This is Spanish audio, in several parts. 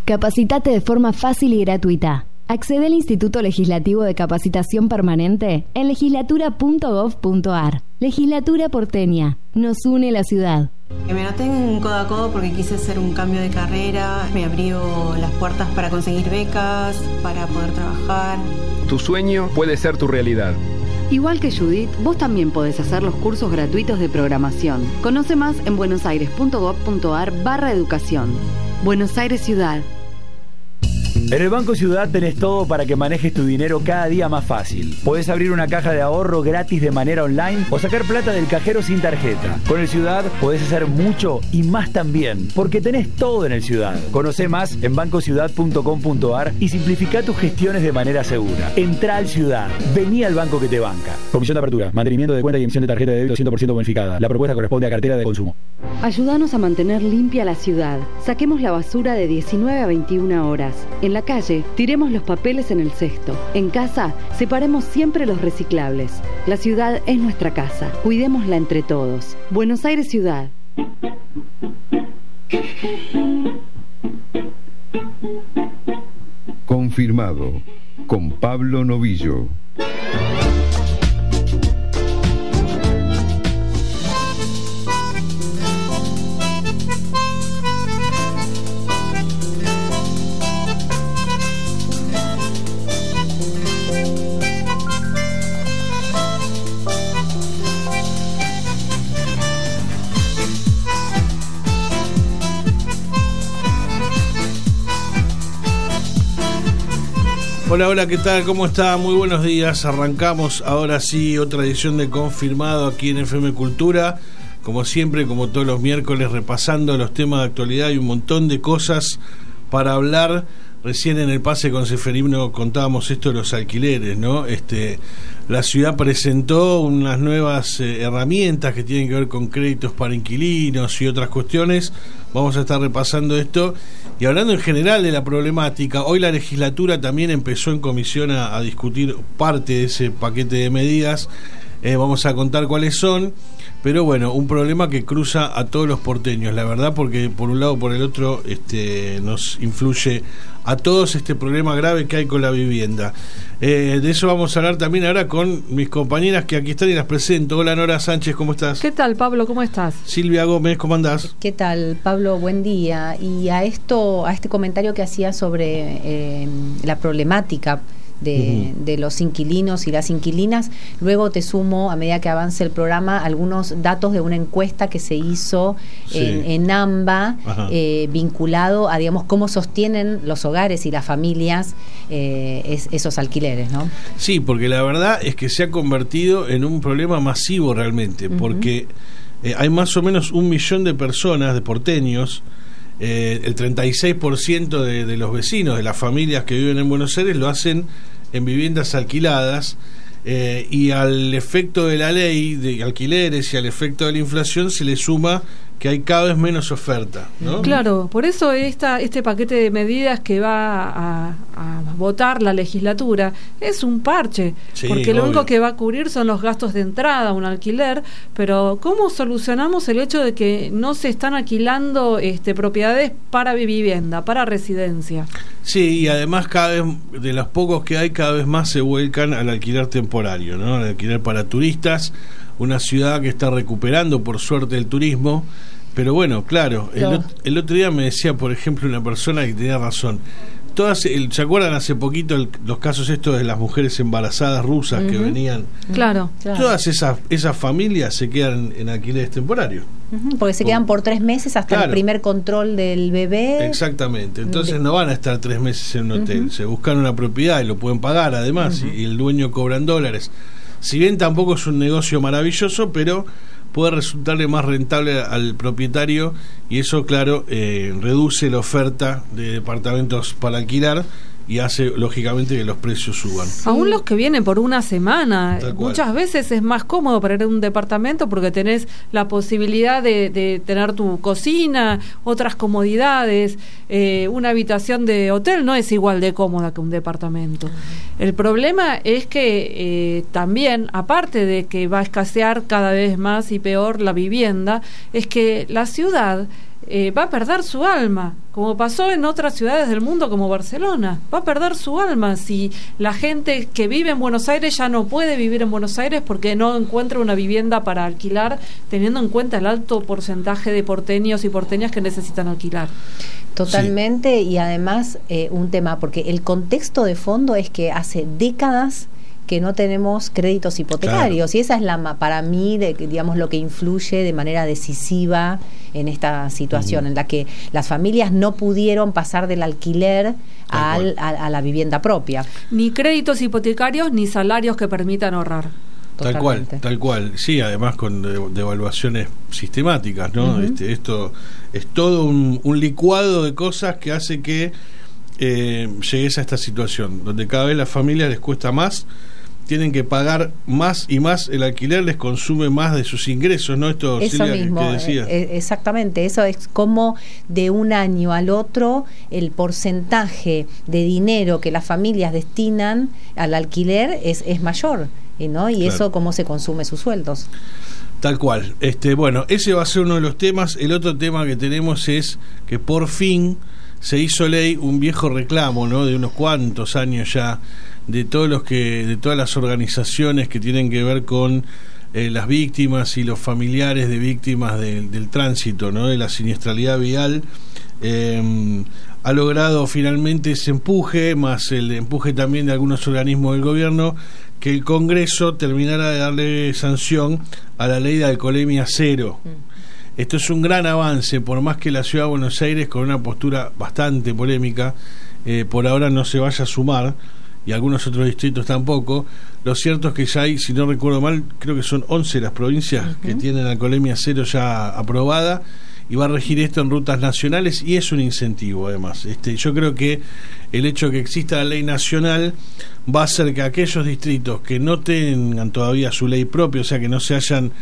Capacitate de forma fácil y gratuita. Accede al Instituto Legislativo de Capacitación Permanente en legislatura.gov.ar. Legislatura porteña. Nos une la ciudad. Me noté en codo a codo porque quise hacer un cambio de carrera. Me abrió las puertas para conseguir becas, para poder trabajar. Tu sueño puede ser tu realidad. Igual que Judith, vos también podés hacer los cursos gratuitos de programación. Conoce más en buenosaires.gov.ar/educación. Buenos Aires Ciudad. En el Banco Ciudad tenés todo para que manejes tu dinero cada día más fácil. Podés abrir una caja de ahorro gratis de manera online o sacar plata del cajero sin tarjeta. Con el Ciudad podés hacer mucho y más también, porque tenés todo en el Ciudad. Conocé más en bancociudad.com.ar y simplificá tus gestiones de manera segura. Entrá al Ciudad. Vení al banco que te banca. Comisión de apertura, mantenimiento de cuenta y emisión de tarjeta de débito 100% bonificada. La propuesta corresponde a cartera de consumo. Ayúdanos a mantener limpia la ciudad. Saquemos la basura de 19 a 21 horas. En la calle, tiremos los papeles en el cesto. En casa, separemos siempre los reciclables. La ciudad es nuestra casa. Cuidémosla entre todos. Buenos Aires Ciudad. Confirmado. Con Pablo Novillo. Hola, hola, ¿qué tal? ¿Cómo está? Muy buenos días. Arrancamos ahora sí otra edición de Confirmado aquí en FM Cultura. Como siempre, como todos los miércoles, repasando los temas de actualidad y un montón de cosas para hablar. Recién en el pase con Seferino contábamos esto de los alquileres, ¿no? La ciudad presentó unas nuevas herramientas que tienen que ver con créditos para inquilinos y otras cuestiones. Vamos a estar repasando esto y hablando en general de la problemática. Hoy la legislatura también empezó en comisión a discutir parte de ese paquete de medidas. Vamos a contar cuáles son, pero bueno, un problema que cruza a todos los porteños, la verdad, porque por un lado o por el otro nos influye a todos este problema grave que hay con la vivienda. De eso vamos a hablar también ahora con mis compañeras que aquí están y las presento. Hola, Nora Sánchez, ¿cómo estás? ¿Qué tal, Pablo? ¿Cómo estás? Silvia Gómez, ¿cómo andás? ¿Qué tal, Pablo? Buen día. Y a este comentario que hacía sobre la problemática de los inquilinos y las inquilinas, luego te sumo, a medida que avance el programa, algunos datos de una encuesta que se hizo en AMBA, vinculado a, digamos, cómo sostienen los hogares y las familias esos alquileres, ¿no? Sí, porque la verdad es que se ha convertido en un problema masivo realmente, porque hay más o menos 1 millón de personas, de porteños. El 36% de los vecinos, de las familias que viven en Buenos Aires, lo hacen en viviendas alquiladas, y al efecto de la ley de alquileres y al efecto de la inflación se le suma que hay cada vez menos oferta, ¿no? Claro, por eso este paquete de medidas que va a votar la legislatura es un parche, porque lo único que va a cubrir son los gastos de entrada, un alquiler, pero ¿cómo solucionamos el hecho de que no se están alquilando propiedades para vivienda, para residencia? Sí, y además cada vez, de los pocos que hay, cada vez más se vuelcan al alquiler temporario, ¿no? Al alquiler para turistas, una ciudad que está recuperando por suerte el turismo, pero bueno, claro, el otro día me decía, por ejemplo, una persona que tenía razón. ¿Se acuerdan hace poquito los casos estos de las mujeres embarazadas rusas que venían? Claro. Todas esas familias se quedan en alquileres temporarios. Porque se quedan por 3 meses hasta el primer control del bebé. Exactamente. Entonces no van a estar 3 meses en un hotel. Se buscan una propiedad y lo pueden pagar además, y el dueño cobra en dólares. Si bien tampoco es un negocio maravilloso, pero puede resultarle más rentable al propietario, y eso, claro, reduce la oferta de departamentos para alquilar y hace, lógicamente, que los precios suban. Aún los que vienen por una semana, muchas veces es más cómodo para ir a un departamento porque tenés la posibilidad de tener tu cocina, otras comodidades. Una habitación de hotel no es igual de cómoda que un departamento. El problema es que también, aparte de que va a escasear cada vez más y peor la vivienda, es que la ciudad va a perder su alma, como pasó en otras ciudades del mundo como Barcelona. Va a perder su alma si la gente que vive en Buenos Aires ya no puede vivir en Buenos Aires porque no encuentra una vivienda para alquilar, teniendo en cuenta el alto porcentaje de porteños y porteñas que necesitan alquilar. Totalmente, sí. Y además un tema, porque el contexto de fondo es que hace décadas que no tenemos créditos hipotecarios, claro. Y esa es para mí, digamos, lo que influye de manera decisiva en esta situación, en la que las familias no pudieron pasar del alquiler a la vivienda propia. Ni créditos hipotecarios, ni salarios que permitan ahorrar. Tal cual. Sí, además con devaluaciones sistemáticas, ¿no? Esto es todo un licuado de cosas que hace que llegues a esta situación, donde cada vez las familias les cuesta más, tienen que pagar más y más, el alquiler les consume más de sus ingresos, ¿no? Esto, eso Silvia, mismo, que decías. Exactamente, eso es como de un año al otro el porcentaje de dinero que las familias destinan al alquiler es mayor, ¿no? Y claro. Eso cómo se consume sus sueldos. Tal cual. Bueno, ese va a ser uno de los temas. El otro tema que tenemos es que por fin se hizo ley un viejo reclamo, ¿no? De unos cuantos años ya, de todas las organizaciones que tienen que ver con las víctimas y los familiares de víctimas del tránsito, ¿no? De la siniestralidad vial. Ha logrado finalmente ese empuje, más el empuje también de algunos organismos del gobierno, que el Congreso terminara de darle sanción a la ley de alcoholemia cero. Esto es un gran avance, por más que la Ciudad de Buenos Aires, con una postura bastante polémica, por ahora no se vaya a sumar, y algunos otros distritos tampoco. Lo cierto es que ya hay, si no recuerdo mal, creo que son 11 las provincias que tienen alcoholemia cero ya aprobada, y va a regir esto en rutas nacionales, y es un incentivo además. Yo creo que el hecho de que exista la ley nacional va a hacer que aquellos distritos que no tengan todavía su ley propia, o sea, que no se hayan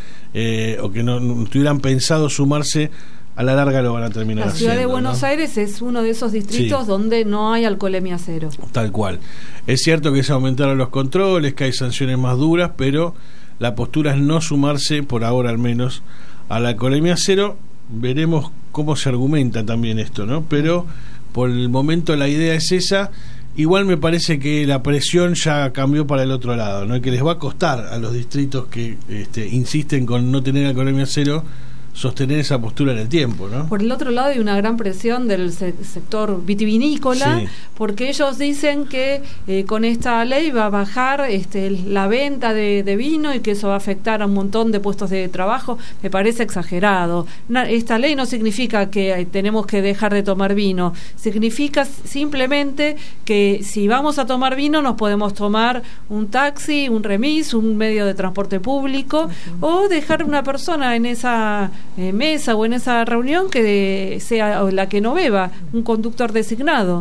o que no tuvieran pensado sumarse, a la larga lo van a terminar haciendo. La ciudad de Buenos Aires es uno de esos distritos donde no hay alcoholemia cero. Tal cual. Es cierto que se aumentaron los controles, que hay sanciones más duras, pero la postura es no sumarse, por ahora al menos, a la alcoholemia cero. Veremos cómo se argumenta también esto, ¿no? Pero por el momento la idea es esa. Igual me parece que la presión ya cambió para el otro lado, ¿no? Que les va a costar a los distritos que insisten con no tener alcoholemia cero sostener esa postura en el tiempo, ¿no? Por el otro lado hay una gran presión del sector vitivinícola, porque ellos dicen que con esta ley va a bajar la venta de vino y que eso va a afectar a un montón de puestos de trabajo. Me parece exagerado. Esta ley no significa que tenemos que dejar de tomar vino, significa simplemente que si vamos a tomar vino nos podemos tomar un taxi, un remis, un medio de transporte público, o dejar una persona en esa mesa o en esa reunión que sea la que no beba, un conductor designado.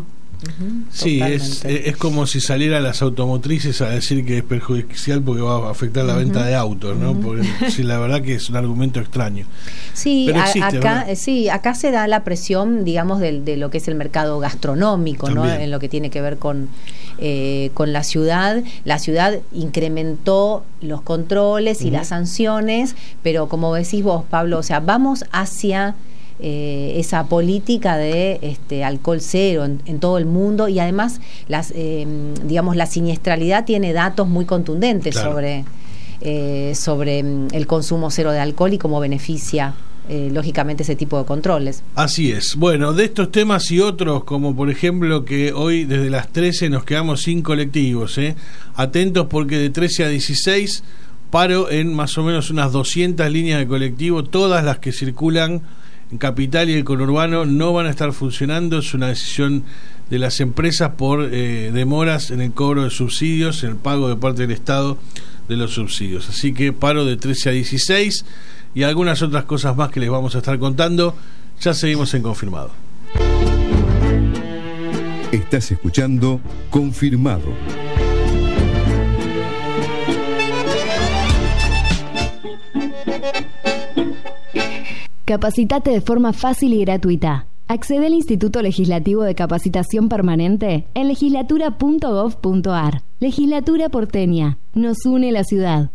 Sí, es como si saliera las automotrices a decir que es perjudicial porque va a afectar la venta de autos, ¿no? Porque sí, la verdad que es un argumento extraño. Sí, pero existe, acá se da la presión, digamos, de lo que es el mercado gastronómico, ¿no? En lo que tiene que ver con la ciudad. La ciudad incrementó los controles y las sanciones, pero como decís vos, Pablo, o sea, vamos hacia esa política de alcohol cero en todo el mundo, y además digamos, la siniestralidad tiene datos muy contundentes sobre el consumo cero de alcohol y cómo beneficia lógicamente ese tipo de controles. Así es. Bueno, de estos temas y otros, como por ejemplo que hoy desde las 13 nos quedamos sin colectivos, atentos, porque de 13 a 16 paro en más o menos unas 200 líneas de colectivo, todas las que circulan en Capital y el conurbano no van a estar funcionando. Es una decisión de las empresas por demoras en el cobro de subsidios, en el pago de parte del Estado de los subsidios. Así que paro de 13 a 16 y algunas otras cosas más que les vamos a estar contando. Ya seguimos en Confirmado. Estás escuchando Confirmado. Capacitate de forma fácil y gratuita. Accede al Instituto Legislativo de Capacitación Permanente en legislatura.gov.ar. Legislatura porteña. Nos une la ciudad.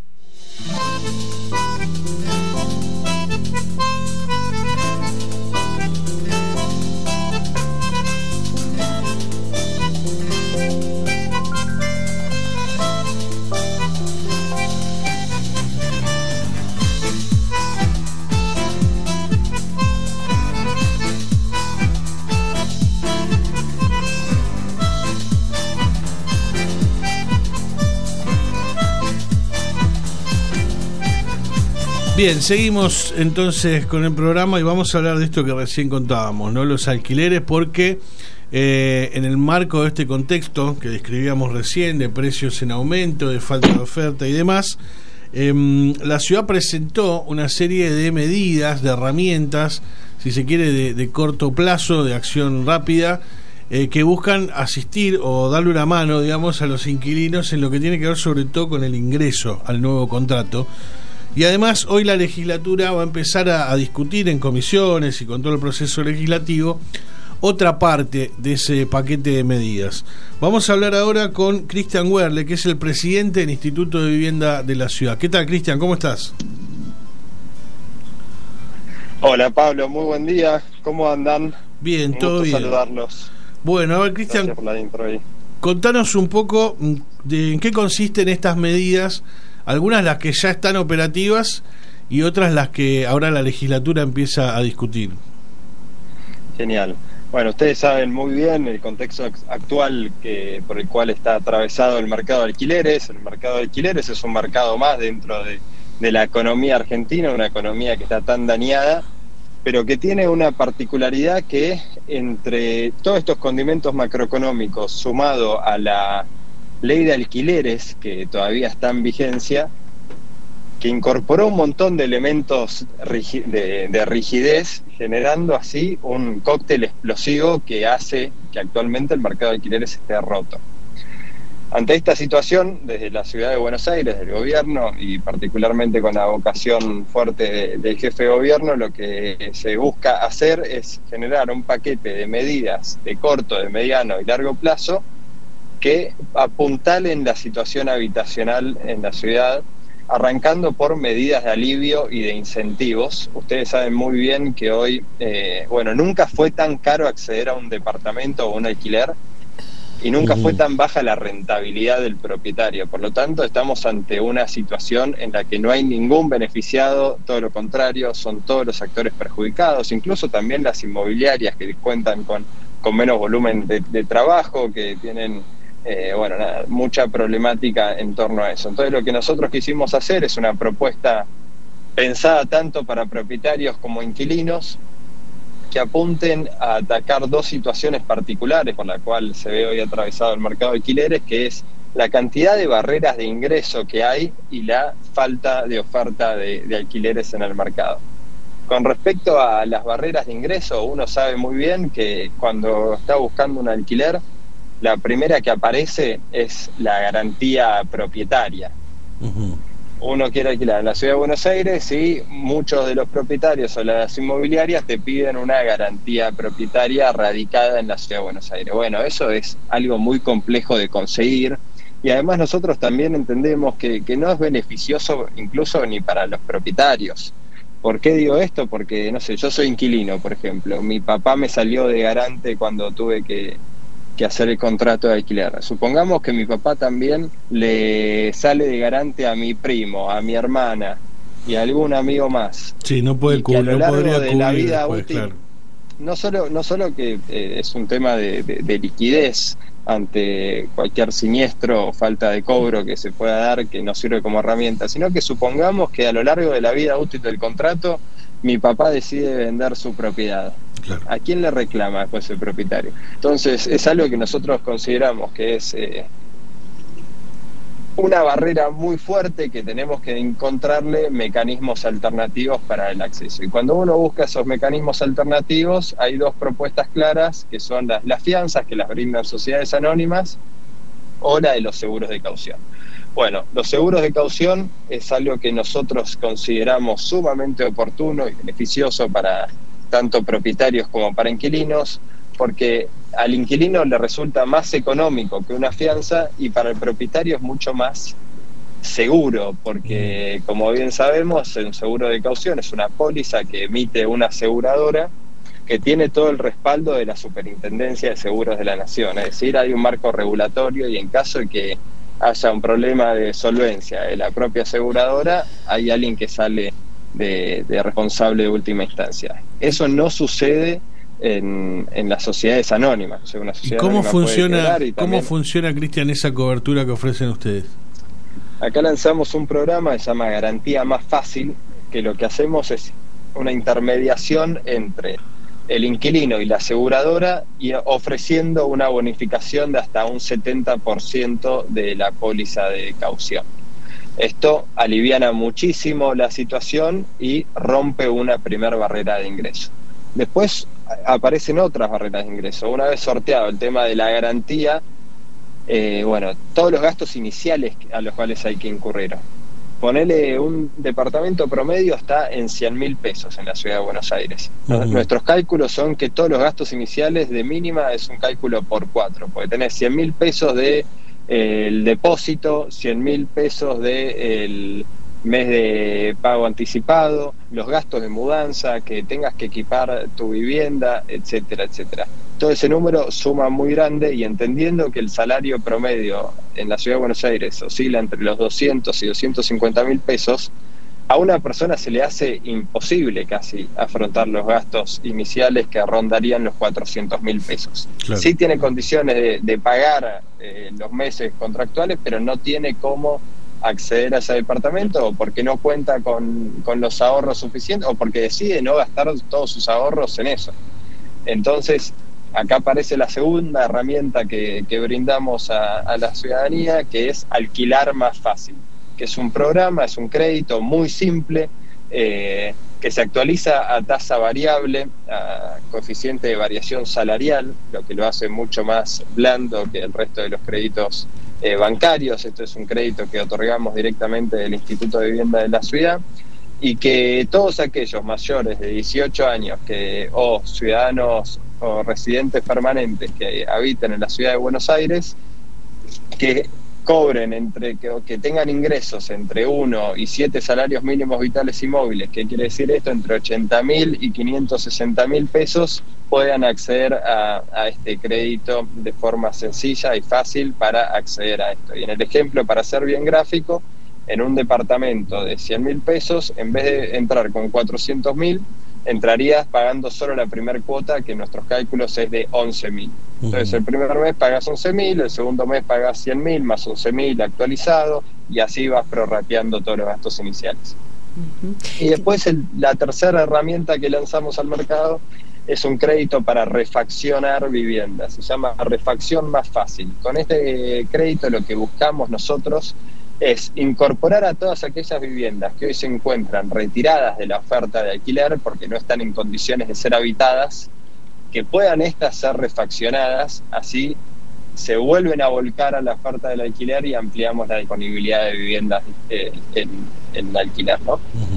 Bien, seguimos entonces con el programa y vamos a hablar de esto que recién contábamos, ¿no? Los alquileres, porque en el marco de este contexto que describíamos recién, de precios en aumento, de falta de oferta y demás, la ciudad presentó una serie de medidas, de herramientas, si se quiere, de corto plazo, de acción rápida, que buscan asistir o darle una mano, digamos, a los inquilinos en lo que tiene que ver sobre todo con el ingreso al nuevo contrato. Y además hoy la legislatura va a empezar a discutir en comisiones y con todo el proceso legislativo otra parte de ese paquete de medidas. Vamos a hablar ahora con Cristian Werle, que es el presidente del Instituto de Vivienda de la ciudad. ¿Qué tal, Cristian? ¿Cómo estás? Hola, Pablo, muy buen día. ¿Cómo andan? Bien, todo bien. Saludarlos. Bueno, a ver, Cristian, gracias por la intro ahí. Contanos un poco de en qué consisten estas medidas, algunas las que ya están operativas y otras las que ahora la legislatura empieza a discutir. Genial. Bueno, ustedes saben muy bien el contexto actual por el cual está atravesado el mercado de alquileres. El mercado de alquileres es un mercado más dentro de la economía argentina, una economía que está tan dañada, pero que tiene una particularidad que entre todos estos condimentos macroeconómicos, sumado a la ley de alquileres, que todavía está en vigencia, que incorporó un montón de elementos de rigidez, generando así un cóctel explosivo que hace que actualmente el mercado de alquileres esté roto. Ante esta situación, desde la ciudad de Buenos Aires, del gobierno, y particularmente con la vocación fuerte del jefe de gobierno, lo que se busca hacer es generar un paquete de medidas de corto, de mediano y largo plazo que apuntalen la situación habitacional en la ciudad, arrancando por medidas de alivio y de incentivos. Ustedes saben muy bien que hoy, nunca fue tan caro acceder a un departamento o un alquiler, y nunca fue tan baja la rentabilidad del propietario. Por lo tanto, estamos ante una situación en la que no hay ningún beneficiado, todo lo contrario, son todos los actores perjudicados, incluso también las inmobiliarias que cuentan con menos volumen de trabajo, que tienen mucha problemática en torno a eso. Entonces, lo que nosotros quisimos hacer es una propuesta pensada tanto para propietarios como inquilinos, que apunten a atacar dos situaciones particulares por la cual se ve hoy atravesado el mercado de alquileres, que es la cantidad de barreras de ingreso que hay y la falta de oferta de alquileres en el mercado. Con respecto a las barreras de ingreso, uno sabe muy bien que cuando está buscando un alquiler, la primera que aparece es la garantía propietaria. Uno quiere alquilar en la ciudad de Buenos Aires y muchos de los propietarios o las inmobiliarias te piden una garantía propietaria radicada en la ciudad de Buenos Aires. Bueno, eso es algo muy complejo de conseguir, y además nosotros también entendemos que no es beneficioso incluso ni para los propietarios. ¿Por qué digo esto? Porque, no sé, yo soy inquilino, por ejemplo. Mi papá me salió de garante cuando tuve que hacer el contrato de alquiler. Supongamos que mi papá también le sale de garante a mi primo, a mi hermana y a algún amigo más. Sí, no puede cubrir, a lo largo no de la vida después, útil, claro. no solo que es un tema de liquidez ante cualquier siniestro o falta de cobro que se pueda dar, que nos sirve como herramienta, sino que supongamos que a lo largo de la vida útil del contrato mi papá decide vender su propiedad. Claro. ¿A quién le reclama después el propietario? Entonces es algo que nosotros consideramos que es una barrera muy fuerte, que tenemos que encontrarle mecanismos alternativos para el acceso. Y cuando uno busca esos mecanismos alternativos, hay dos propuestas claras, que son las fianzas que las brindan sociedades anónimas o la de los seguros de caución. Bueno, los seguros de caución es algo que nosotros consideramos sumamente oportuno y beneficioso para tanto propietarios como para inquilinos, porque al inquilino le resulta más económico que una fianza, y para el propietario es mucho más seguro, porque como bien sabemos, un seguro de caución es una póliza que emite una aseguradora que tiene todo el respaldo de la Superintendencia de Seguros de la Nación. Es decir, hay un marco regulatorio, y en caso de que haya un problema de solvencia de la propia aseguradora, hay alguien que sale de responsable de última instancia. Eso no sucede en las sociedades anónimas. O sea, una sociedad ¿Cómo funciona, Cristian, esa cobertura que ofrecen ustedes? Acá lanzamos un programa que se llama Garantía Más Fácil, que lo que hacemos es una intermediación entre el inquilino y la aseguradora, y ofreciendo una bonificación de hasta un 70% de la póliza de caución. Esto aliviana muchísimo la situación y rompe una primera barrera de ingreso. Después aparecen otras barreras de ingreso. Una vez sorteado el tema de la garantía, todos los gastos iniciales a los cuales hay que incurrir. Ponele, un departamento promedio está en 100.000 pesos en la ciudad de Buenos Aires. Nuestros cálculos son que todos los gastos iniciales de mínima es un cálculo por 4, porque tenés 100.000 pesos de el depósito, 100.000 pesos del mes de pago anticipado, los gastos de mudanza, que tengas que equipar tu vivienda, etcétera, etcétera. Todo ese número suma muy grande, y entendiendo que el salario promedio en la ciudad de Buenos Aires oscila entre los 200 y 250.000 pesos, a una persona se le hace imposible casi afrontar los gastos iniciales que rondarían los 400.000 pesos. Claro. Sí tiene condiciones de pagar los meses contractuales, pero no tiene cómo acceder a ese departamento, o porque no cuenta con los ahorros suficientes, o porque decide no gastar todos sus ahorros en eso. Entonces, acá aparece la segunda herramienta que brindamos a la ciudadanía, que es Alquilar Más Fácil, que es un programa, es un crédito muy simple, que se actualiza a tasa variable, a coeficiente de variación salarial, lo que lo hace mucho más blando que el resto de los créditos bancarios. Esto es un crédito que otorgamos directamente del Instituto de Vivienda de la ciudad, y que todos aquellos mayores de 18 años o ciudadanos o residentes permanentes que habiten en la ciudad de Buenos Aires, que cobren que tengan ingresos entre 1 y 7 salarios mínimos vitales y móviles, ¿qué quiere decir esto? Entre 80.000 y 560.000 pesos, puedan acceder a este crédito de forma sencilla y fácil para acceder a esto. Y en el ejemplo, para ser bien gráfico, en un departamento de 100.000 pesos, en vez de entrar con 400.000, entrarías pagando solo la primera cuota, que en nuestros cálculos es de 11.000. Entonces el primer mes pagas 11.000, el segundo mes pagas 100.000 más 11.000 actualizado, y así vas prorrateando todos los gastos iniciales. Y después la tercera herramienta que lanzamos al mercado es un crédito para refaccionar viviendas. Se llama Refacción Más Fácil. Con este crédito lo que buscamos nosotros es incorporar a todas aquellas viviendas que hoy se encuentran retiradas de la oferta de alquiler porque no están en condiciones de ser habitadas, que puedan estas ser refaccionadas, así se vuelven a volcar a la oferta del alquiler y ampliamos la disponibilidad de viviendas en alquiler, ¿no?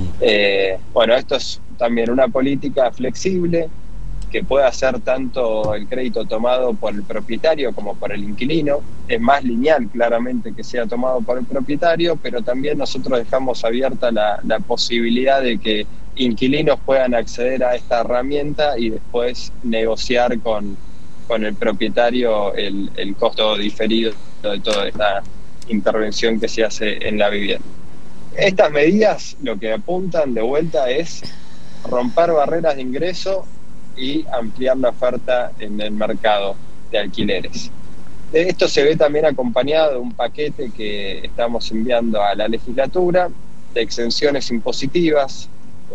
Esto es también una política flexible, que puede hacer tanto el crédito tomado por el propietario como por el inquilino. Es más lineal, claramente, que sea tomado por el propietario, pero también nosotros dejamos abierta la posibilidad de que inquilinos puedan acceder a esta herramienta y después negociar con el propietario el costo diferido de toda esta intervención que se hace en la vivienda. Estas medidas lo que apuntan de vuelta es romper barreras de ingreso y ampliar la oferta en el mercado de alquileres. Esto se ve también acompañado de un paquete que estamos enviando a la legislatura de exenciones impositivas.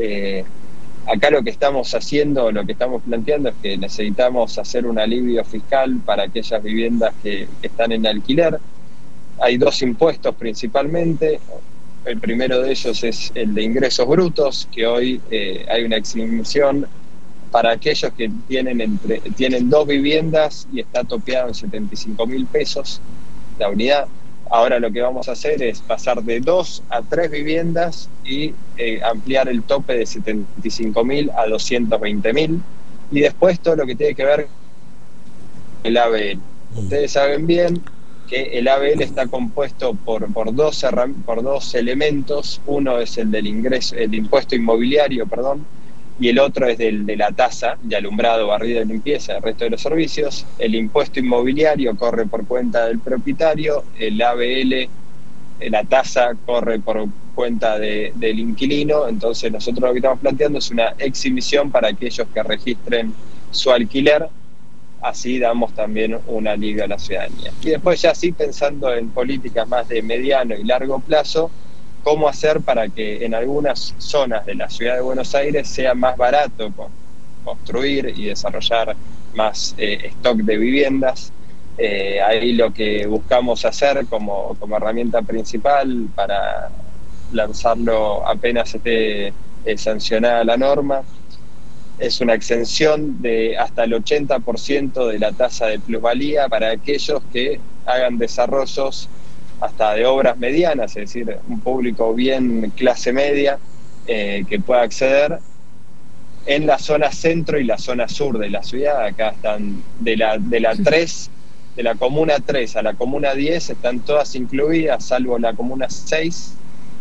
Acá lo que estamos haciendo, lo que estamos planteando es que necesitamos hacer un alivio fiscal para aquellas viviendas que están en alquiler. Hay 2 impuestos principalmente. El primero de ellos es el de ingresos brutos, que hoy hay una exención para aquellos que tienen 2 viviendas y está topeado en 75.000 pesos la unidad. Ahora lo que vamos a hacer es pasar de 2 a 3 viviendas y ampliar el tope de 75.000 a 220.000. Y después todo lo que tiene que ver con el ABL. Ustedes saben bien que el ABL está compuesto por dos elementos. Uno es el del impuesto inmobiliario, y el otro es de la tasa de alumbrado, barrida y limpieza, el resto de los servicios. El impuesto inmobiliario corre por cuenta del propietario, el ABL, la tasa, corre por cuenta del inquilino. Entonces nosotros lo que estamos planteando es una exhibición para aquellos que registren su alquiler, así damos también un alivio a la ciudadanía. Y después, ya sí, pensando en políticas más de mediano y largo plazo, cómo hacer para que en algunas zonas de la ciudad de Buenos Aires sea más barato construir y desarrollar más stock de viviendas. Ahí lo que buscamos hacer como herramienta principal para lanzarlo apenas esté sancionada la norma es una exención de hasta el 80% de la tasa de plusvalía para aquellos que hagan desarrollos hasta de obras medianas, es decir, un público bien clase media que pueda acceder en la zona centro y la zona sur de la ciudad. Acá están de la 3, de la comuna 3 a la comuna 10, están todas incluidas, salvo la comuna 6.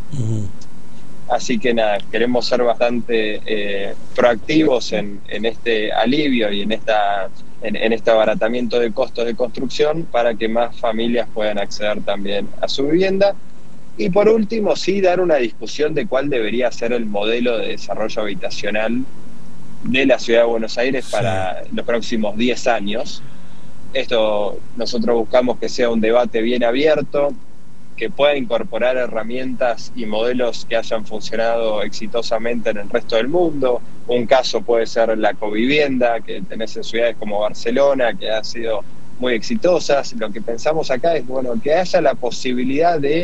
Así que nada, queremos ser bastante proactivos en este alivio y en este abaratamiento de costos de construcción para que más familias puedan acceder también a su vivienda. Y por último, sí dar una discusión de cuál debería ser el modelo de desarrollo habitacional de la ciudad de Buenos Aires para los próximos 10 años. Esto nosotros buscamos que sea un debate bien abierto, que pueda incorporar herramientas y modelos que hayan funcionado exitosamente en el resto del mundo. Un caso puede ser la covivienda, que tenés en ciudades como Barcelona, que ha sido muy exitosas. Lo que pensamos acá es, bueno, que haya la posibilidad de,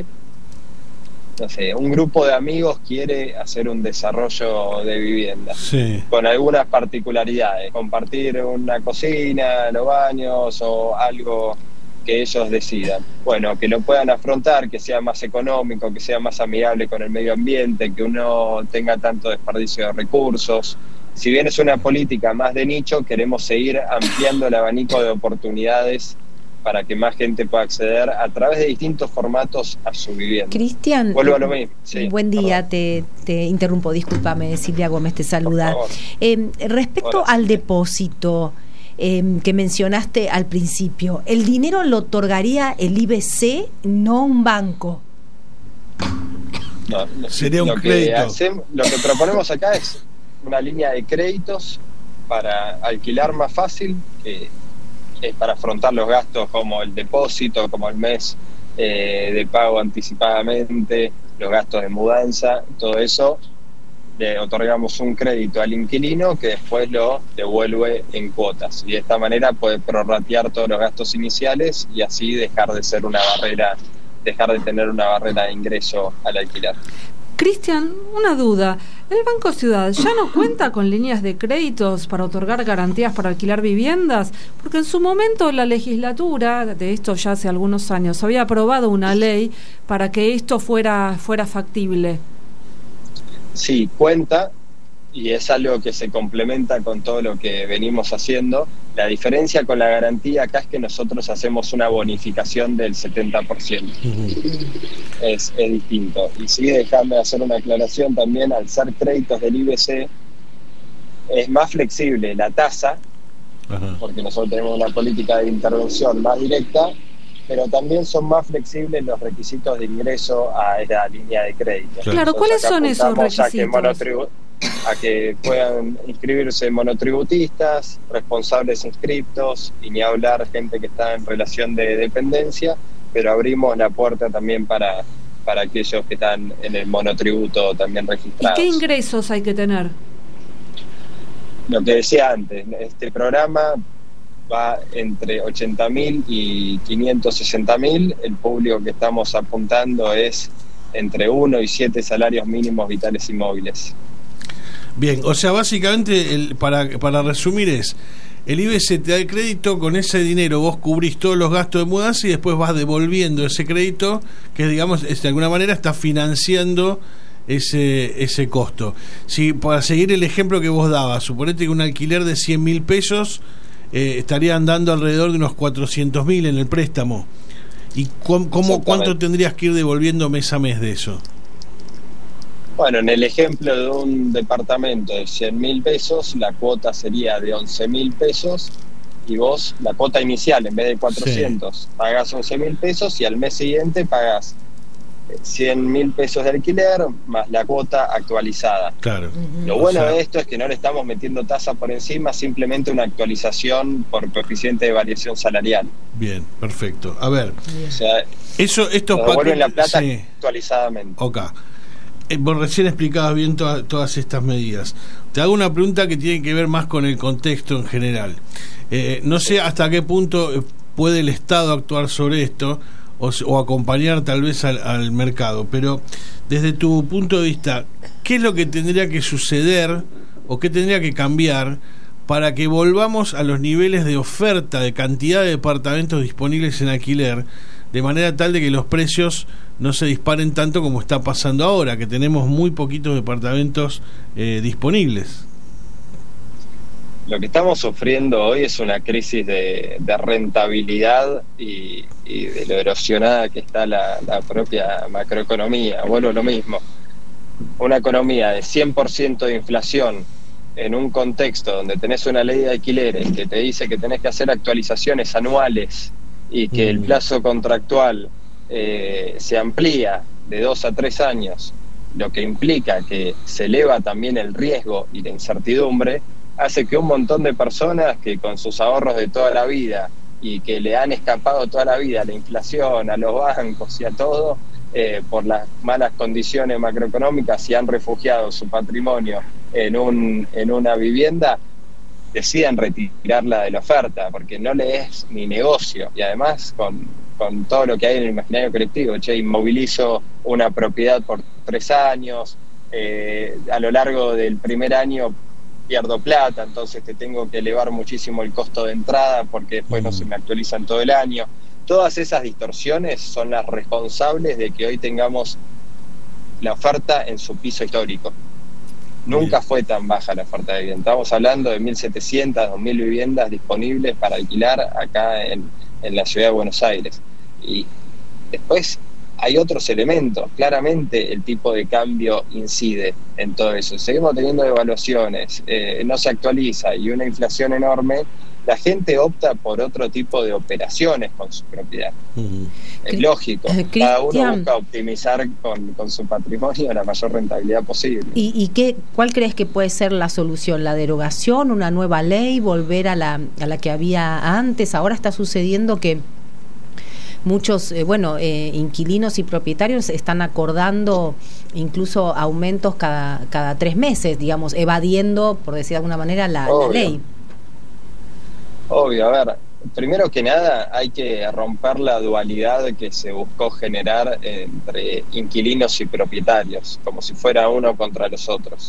no sé, un grupo de amigos quiere hacer un desarrollo de vivienda, con algunas particularidades, compartir una cocina, los baños o algo que ellos decidan. Bueno, que lo puedan afrontar, que sea más económico, que sea más amigable con el medio ambiente, que uno tenga tanto desperdicio de recursos. Si bien es una política más de nicho, queremos seguir ampliando el abanico de oportunidades para que más gente pueda acceder a través de distintos formatos a su vivienda. Cristian, vuelvo a lo mismo. Sí, buen día, te interrumpo, discúlpame, Silvia Gómez te saluda. Respecto al depósito que mencionaste al principio, ¿el dinero lo otorgaría el IBC, no un banco? No, sería un crédito. Lo que proponemos acá es una línea de créditos para alquilar más fácil, que es para afrontar los gastos como el depósito, como el mes de pago anticipadamente, los gastos de mudanza, todo eso. Le otorgamos un crédito al inquilino que después lo devuelve en cuotas, y de esta manera puede prorratear todos los gastos iniciales y así dejar de tener una barrera de ingreso al alquiler. Cristian, una duda. ¿El Banco Ciudad ya no cuenta con líneas de créditos para otorgar garantías para alquilar viviendas? Porque en su momento la legislatura, de esto ya hace algunos años, había aprobado una ley para que esto fuera factible. Sí, cuenta, y es algo que se complementa con todo lo que venimos haciendo. La diferencia con la garantía acá es que nosotros hacemos una bonificación del 70%. Es distinto. Y sí, déjame hacer una aclaración también, al ser créditos del IBC, es más flexible la tasa, porque nosotros tenemos una política de intervención más directa, pero también son más flexibles los requisitos de ingreso a la línea de crédito. Claro, ¿cuáles son esos requisitos? A que puedan inscribirse monotributistas, responsables inscriptos, y ni hablar gente que está en relación de dependencia, pero abrimos la puerta también para aquellos que están en el monotributo también registrados. ¿Y qué ingresos hay que tener? Lo que decía antes, este programa va entre 80.000 y 560.000. El público que estamos apuntando es entre 1 y 7 salarios mínimos vitales y móviles. Bien, o sea, básicamente, para resumir, es el IBC te da el crédito, con ese dinero vos cubrís todos los gastos de mudanza y después vas devolviendo ese crédito, que digamos, de alguna manera está financiando ese costo. Si, para seguir el ejemplo que vos dabas, suponete que un alquiler de 100.000 pesos estarían dando alrededor de unos 400.000 en el préstamo. ¿Y cuánto tendrías que ir devolviendo mes a mes de eso? Bueno, en el ejemplo de un departamento de 100.000 pesos, la cuota sería de 11.000 pesos, y vos, la cuota inicial, en vez de 400, pagás 11.000 pesos, y al mes siguiente pagás 100.000 pesos de alquiler más la cuota actualizada. Claro. Lo bueno de esto es que no le estamos metiendo tasa por encima, simplemente una actualización por coeficiente de variación salarial. Bien, perfecto. A ver, o sea, estos devuelven la plata sí, actualizadamente. Ok. Vos recién explicabas bien todas estas medidas. Te hago una pregunta que tiene que ver más con el contexto en general. No sé hasta qué punto puede el Estado actuar sobre esto o acompañar tal vez al mercado, pero desde tu punto de vista, ¿qué es lo que tendría que suceder o qué tendría que cambiar para que volvamos a los niveles de oferta, de cantidad de departamentos disponibles en alquiler, de manera tal de que los precios no se disparen tanto como está pasando ahora, que tenemos muy poquitos departamentos disponibles? Lo que estamos sufriendo hoy es una crisis de rentabilidad y de lo erosionada que está la propia macroeconomía. Vuelvo a lo mismo. Una economía de 100% de inflación en un contexto donde tenés una ley de alquileres que te dice que tenés que hacer actualizaciones anuales y que el plazo contractual se amplía de 2 a 3 años, lo que implica que se eleva también el riesgo y la incertidumbre, hace que un montón de personas que con sus ahorros de toda la vida y que le han escapado toda la vida a la inflación, a los bancos y a todo, por las malas condiciones macroeconómicas, y han refugiado su patrimonio en una vivienda, decidan retirarla de la oferta, porque no le es ni negocio. Y además con todo lo que hay en el imaginario colectivo, inmovilizo una propiedad por 3 años, a lo largo del primer año pierdo plata, entonces te tengo que elevar muchísimo el costo de entrada porque después no se me actualizan todo el año. Todas esas distorsiones son las responsables de que hoy tengamos la oferta en su piso histórico. Nunca fue tan baja la oferta de vivienda. Estamos hablando de 1.700, 2.000 viviendas disponibles para alquilar acá en la ciudad de Buenos Aires. Y después hay otros elementos. Claramente el tipo de cambio incide en todo eso. Seguimos teniendo devaluaciones, no se actualiza y una inflación enorme. La gente opta por otro tipo de operaciones con su propiedad. Es lógico. Cada uno busca optimizar con su patrimonio la mayor rentabilidad posible. ¿Y cuál crees que puede ser la solución? ¿La derogación, una nueva ley, volver a la que había antes? Ahora está sucediendo que muchos inquilinos y propietarios están acordando incluso aumentos cada 3 meses, digamos, evadiendo, por decir de alguna manera, la ley. Obvio, a ver, primero que nada hay que romper la dualidad que se buscó generar entre inquilinos y propietarios, como si fuera uno contra los otros.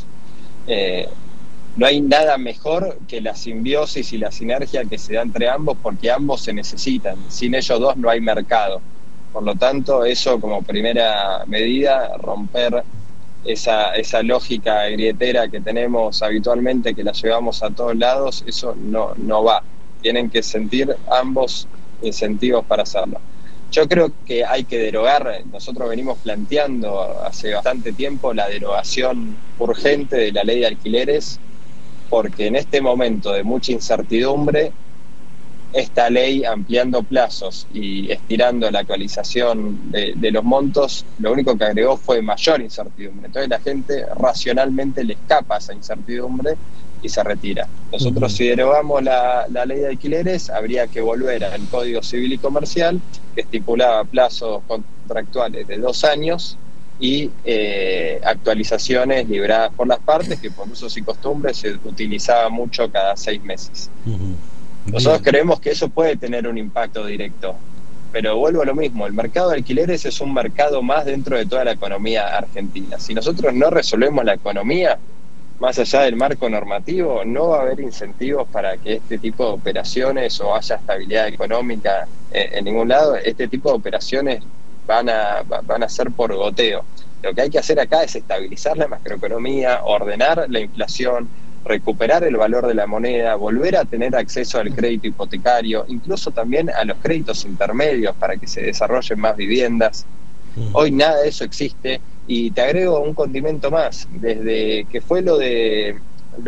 No hay nada mejor que la simbiosis y la sinergia que se da entre ambos, porque ambos se necesitan. Sin ellos dos no hay mercado. Por lo tanto, eso como primera medida, romper esa lógica grietera que tenemos habitualmente, que la llevamos a todos lados, eso no va. Tienen que sentir ambos incentivos para hacerlo. Yo creo que hay que derogar, nosotros venimos planteando hace bastante tiempo la derogación urgente de la ley de alquileres, porque en este momento de mucha incertidumbre, esta ley ampliando plazos y estirando la actualización de los montos, lo único que agregó fue mayor incertidumbre. Entonces la gente racionalmente le escapa a esa incertidumbre y se retira. Nosotros si derogamos la ley de alquileres, habría que volver al Código Civil y Comercial, que estipulaba plazos contractuales de 2 años y actualizaciones liberadas por las partes, que por usos y costumbres se utilizaba mucho cada 6 meses. Nosotros creemos que eso puede tener un impacto directo, pero vuelvo a lo mismo, el mercado de alquileres es un mercado más dentro de toda la economía argentina. Si nosotros no resolvemos la economía, más allá del marco normativo, no va a haber incentivos para que este tipo de operaciones o haya estabilidad económica en ningún lado. Este tipo de operaciones van a ser por goteo. Lo que hay que hacer acá es estabilizar la macroeconomía, ordenar la inflación, recuperar el valor de la moneda, volver a tener acceso al crédito hipotecario, incluso también a los créditos intermedios para que se desarrollen más viviendas. Hoy nada de eso existe. Y te agrego un condimento más, desde que fue lo de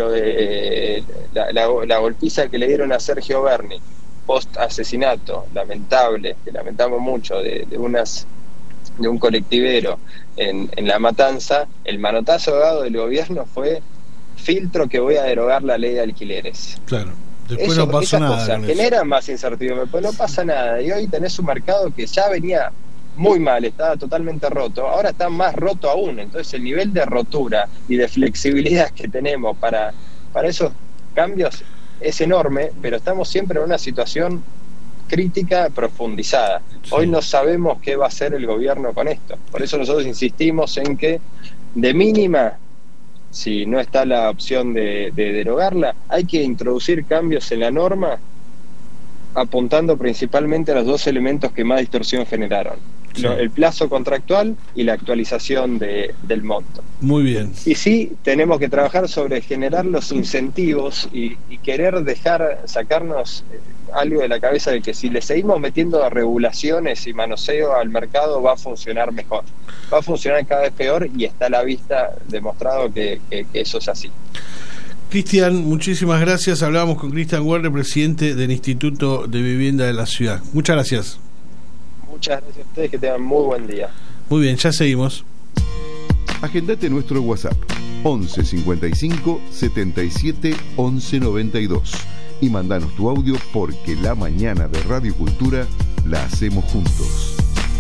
la golpiza que le dieron a Sergio Berni, post asesinato lamentable, que lamentamos mucho, de unas un colectivero en La Matanza, el manotazo dado del gobierno fue: filtro que voy a derogar la ley de alquileres. Claro. Después no pasó nada. Esas cosas generan más incertidumbre, pues no pasa nada. Y hoy tenés un mercado que ya venía muy mal, estaba totalmente roto, ahora está más roto aún. Entonces el nivel de rotura y de flexibilidad que tenemos para esos cambios es enorme, pero estamos siempre en una situación crítica profundizada. Sí. Hoy no sabemos qué va a hacer el gobierno con esto. Por eso nosotros insistimos en que, de mínima, si no está la opción de derogarla, hay que introducir cambios en la norma apuntando principalmente a los dos elementos que más distorsión generaron: sí, el plazo contractual y la actualización del monto. Muy bien. Y sí, tenemos que trabajar sobre generar los incentivos y querer sacarnos algo de la cabeza de que si le seguimos metiendo regulaciones y manoseo al mercado va a funcionar mejor. Va a funcionar cada vez peor y está a la vista demostrado que eso es así. Cristian, muchísimas gracias. Hablábamos con Cristian Werner, presidente del Instituto de Vivienda de la Ciudad. Muchas gracias. Muchas gracias a ustedes, que tengan muy buen día. Muy bien, ya seguimos. Agendate nuestro WhatsApp 11 55 77 11 92 y mandanos tu audio, porque la mañana de Radio Cultura la hacemos juntos.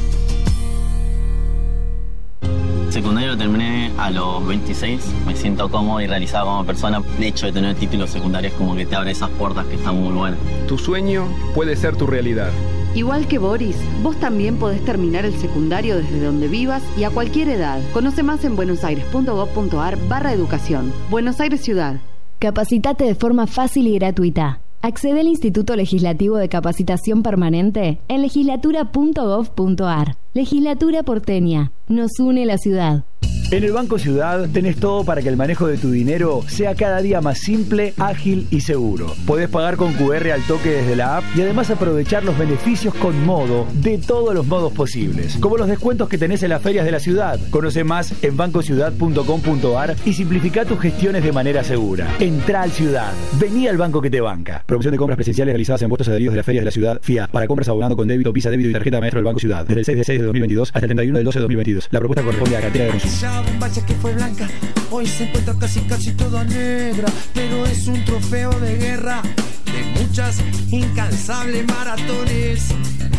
Secundario lo terminé a los 26, me siento cómodo y realizado como persona. El hecho de tener títulos secundarios como que te abre esas puertas que están muy buenas. Tu sueño puede ser tu realidad. Igual que Boris, vos también podés terminar el secundario desde donde vivas y a cualquier edad. Conoce más en buenosaires.gov.ar/educación. Buenos Aires Ciudad. Capacitate de forma fácil y gratuita. Accede al Instituto Legislativo de Capacitación Permanente en legislatura.gov.ar. Legislatura porteña. Nos une la ciudad. En el Banco Ciudad tenés todo para que el manejo de tu dinero sea cada día más simple, ágil y seguro. Podés pagar con QR al toque desde la app y además aprovechar los beneficios con Modo de todos los modos posibles, como los descuentos que tenés en las ferias de la ciudad. Conoce más en bancociudad.com.ar y simplifica tus gestiones de manera segura. Entrá al Ciudad. Vení al banco que te banca. Promoción de compras presenciales realizadas en puestos adheridos de las ferias de la ciudad FIA para compras abonando con débito, Visa, débito y tarjeta maestro del Banco Ciudad. Desde el 6 de 6 de 2022 hasta el 31 del 12 de 2022. La propuesta corresponde a la cartera de consumo. Bombacha que fue blanca, hoy se encuentra casi toda negra, pero es un trofeo de guerra de muchas incansables maratones.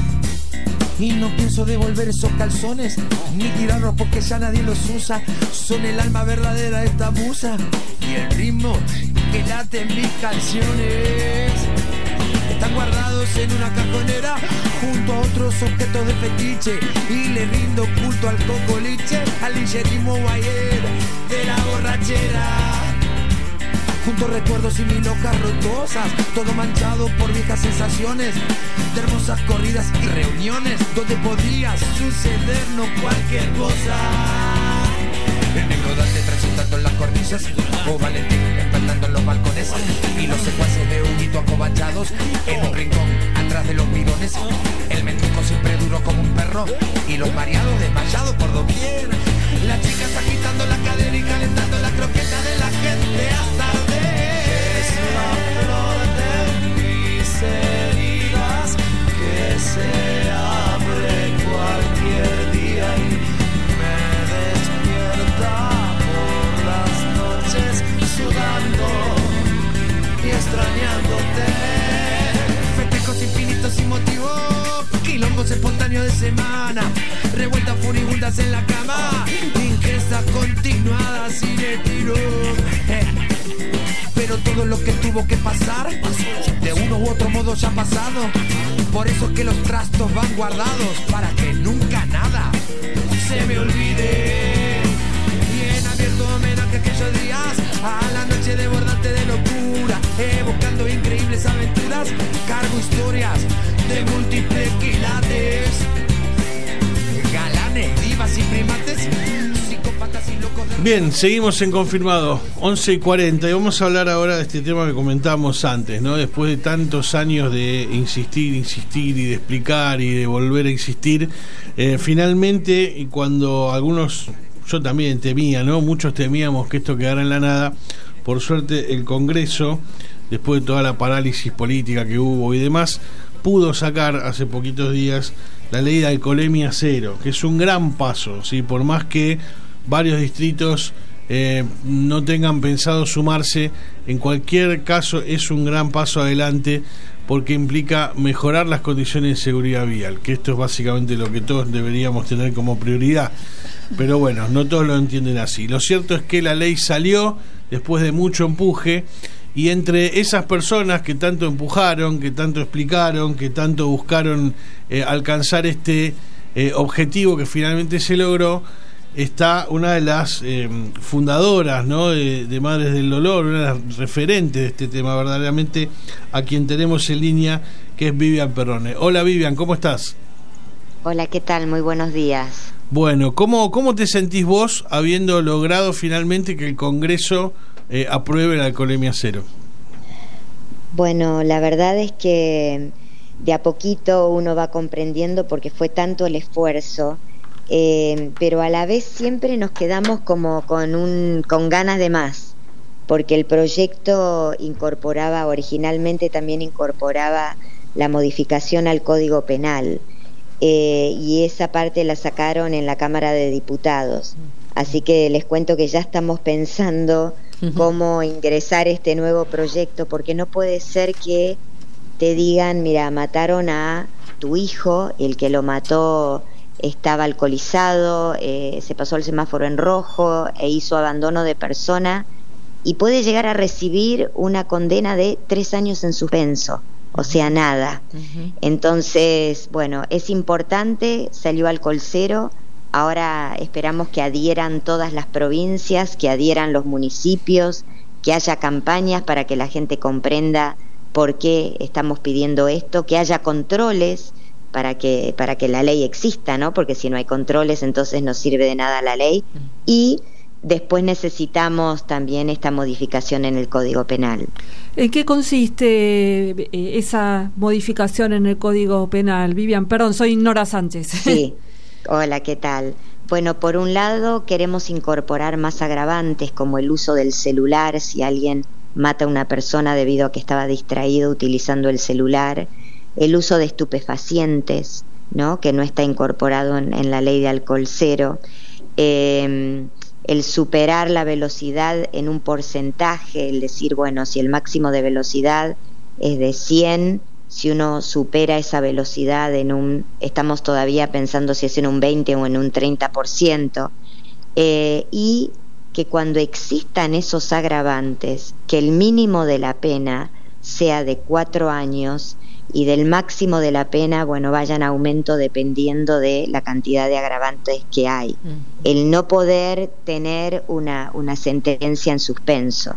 Y no pienso devolver esos calzones ni tirarlos porque ya nadie los usa. Son el alma verdadera de esta musa y el ritmo que late en mis canciones. Están guardados en una cajonera junto a otros objetos de fetiche, y le rindo culto al cocoliche, al lingerismo guayer de la borrachera. Junto a recuerdos y mil hojas rotosas, todo manchado por viejas sensaciones de hermosas corridas y reuniones donde podría sucedernos cualquier cosa. El negro Dante transitando en las cornisas, o Valentín espantando en los balcones, y los secuaces de Huguito acobachados en un rincón atrás de los mirones. El mendigo siempre duro como un perro, y los mareados desmayados por doquier. Las chicas agitando la cadera y calentando la croqueta de la gente hasta arder. Es la flor de mis heridas que se abre cualquier día y por las noches sudando y extrañándote. Festejos infinitos sin motivo, quilombos espontáneos de semana, revueltas furibundas en la cama, ingestas continuadas sin estilo. Pero todo lo que tuvo que pasar, de uno u otro modo ya ha pasado. Por eso es que los trastos van guardados, para que nunca nada se me olvide. Bien abierto homenaje a aquellos días, a la noche desbordante de locura, evocando increíbles aventuras, cargo historias de múltiples quilates, galanes, divas y primates, psicópatas y locos de... Bien, seguimos en Confirmado, 11:40, y vamos a hablar ahora de este tema que comentábamos antes, ¿no? Después de tantos años de insistir y de explicar y de volver a insistir, finalmente, y cuando algunos, yo también temía, ¿no? Muchos temíamos que esto quedara en la nada. Por suerte el Congreso, después de toda la parálisis política que hubo y demás, pudo sacar hace poquitos días la ley de alcoholemia cero, que es un gran paso, ¿sí? Por más que varios distritos no tengan pensado sumarse, en cualquier caso es un gran paso adelante porque implica mejorar las condiciones de seguridad vial, que esto es básicamente lo que todos deberíamos tener como prioridad. Pero bueno, no todos lo entienden así. Lo cierto es que la ley salió después de mucho empuje, y entre esas personas que tanto empujaron, que tanto explicaron, que tanto buscaron alcanzar este objetivo que finalmente se logró, está una de las fundadoras, ¿no?, de Madres del Dolor, una de las referentes de este tema, verdaderamente, a quien tenemos en línea, que es Vivian Perrone. Hola Vivian, ¿cómo estás? Hola, ¿qué tal? Muy buenos días. Bueno, ¿cómo te sentís vos habiendo logrado finalmente que el Congreso apruebe la alcoholemia cero? Bueno, la verdad es que de a poquito uno va comprendiendo, porque fue tanto el esfuerzo, pero a la vez siempre nos quedamos como con ganas de más, porque el proyecto originalmente también incorporaba la modificación al Código Penal, y esa parte la sacaron en la Cámara de Diputados. Así que les cuento que ya estamos pensando cómo ingresar este nuevo proyecto, porque no puede ser que te digan, mira, mataron a tu hijo, el que lo mató estaba alcoholizado, se pasó el semáforo en rojo e hizo abandono de persona, y puede llegar a recibir una condena de 3 años en suspenso, o sea, nada. Entonces, bueno, es importante, salió alcohol cero. Ahora esperamos que adhieran todas las provincias, que adhieran los municipios, que haya campañas para que la gente comprenda por qué estamos pidiendo esto, que haya controles para que la ley exista, ¿no? Porque si no hay controles, entonces no sirve de nada la ley. Y después necesitamos también esta modificación en el Código Penal. ¿En qué consiste esa modificación en el Código Penal? Vivian, perdón, soy Nora Sánchez. Sí. Hola, ¿qué tal? Bueno, por un lado queremos incorporar más agravantes, como el uso del celular, si alguien mata a una persona debido a que estaba distraído utilizando el celular, el uso de estupefacientes, ¿no?, que no está incorporado en la ley de alcohol cero, el superar la velocidad en un porcentaje, el decir, bueno, si el máximo de velocidad es de 100, si uno supera esa velocidad estamos todavía pensando si es en un 20 o en un 30%, y que cuando existan esos agravantes, que el mínimo de la pena sea de 4 años y del máximo de la pena, bueno, vaya en aumento dependiendo de la cantidad de agravantes que hay. El no poder tener una sentencia en suspenso.